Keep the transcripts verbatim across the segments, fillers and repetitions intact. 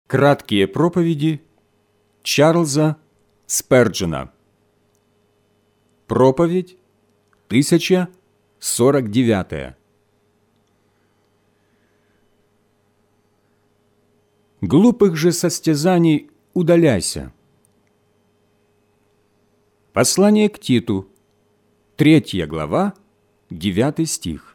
Краткие проповеди Чарльза Сперджена. Проповедь тысяча сорок девятая. Глупых же состязаний удаляйся. Послание к Титу, третья глава, девятый стих.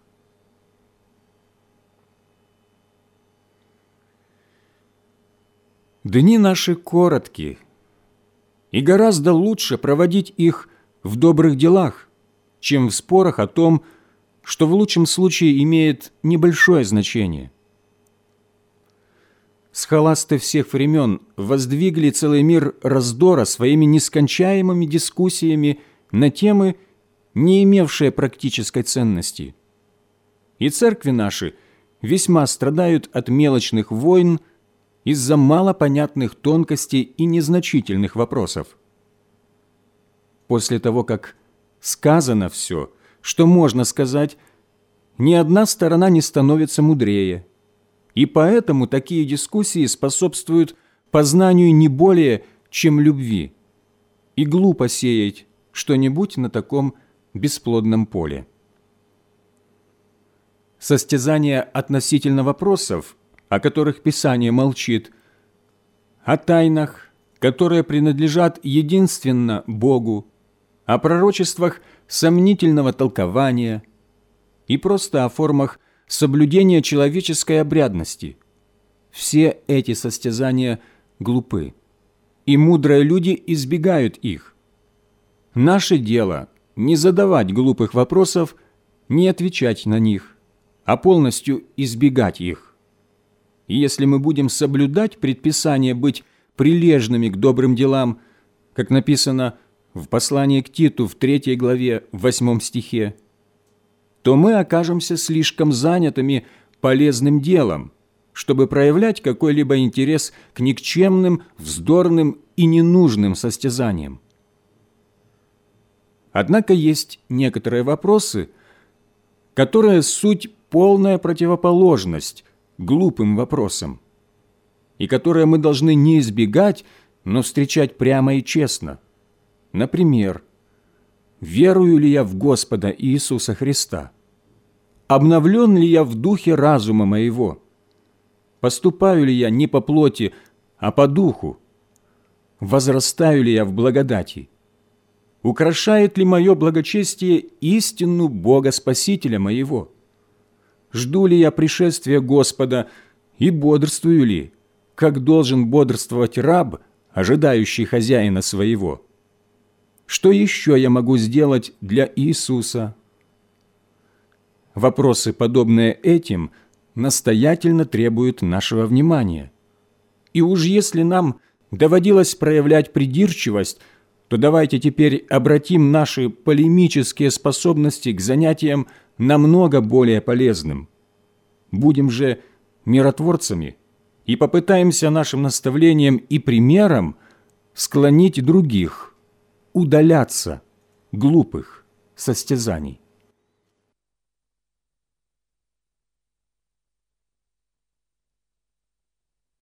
Дни наши коротки, и гораздо лучше проводить их в добрых делах, чем в спорах о том, что в лучшем случае имеет небольшое значение. Схоласты всех времен воздвигли целый мир раздора своими нескончаемыми дискуссиями на темы, не имевшие практической ценности. И церкви наши весьма страдают от мелочных войн из-за малопонятных тонкостей и незначительных вопросов. После того, как сказано все, что можно сказать, ни одна сторона не становится мудрее, и поэтому такие дискуссии способствуют познанию не более, чем любви, и глупо сеять что-нибудь на таком бесплодном поле. Состязания относительно вопросов, о которых Писание молчит, о тайнах, которые принадлежат единственно Богу, о пророчествах сомнительного толкования и просто о формах соблюдения человеческой обрядности. Все эти состязания глупы, и мудрые люди избегают их. Наше дело не задавать глупых вопросов, не отвечать на них, а полностью избегать их. И если мы будем соблюдать предписание быть прилежными к добрым делам, как написано в послании к Титу в третьей главе, в восьмом стихе, то мы окажемся слишком занятыми полезным делом, чтобы проявлять какой-либо интерес к никчемным, вздорным и ненужным состязаниям. Однако есть некоторые вопросы, которые суть полная противоположность глупым вопросам, и которые мы должны не избегать, но встречать прямо и честно. Например, верую ли я в Господа Иисуса Христа? Обновлен ли я в духе разума моего? Поступаю ли я не по плоти, а по духу? Возрастаю ли я в благодати? Украшает ли мое благочестие истину Бога Спасителя моего? Жду ли я пришествия Господа и бодрствую ли, как должен бодрствовать раб, ожидающий хозяина своего? Что еще я могу сделать для Иисуса? Вопросы, подобные этим, настоятельно требуют нашего внимания. И уж если нам доводилось проявлять придирчивость, то давайте теперь обратим наши полемические способности к занятиям намного более полезным. Будем же миротворцами и попытаемся нашим наставлением и примером склонить других удаляться глупых состязаний.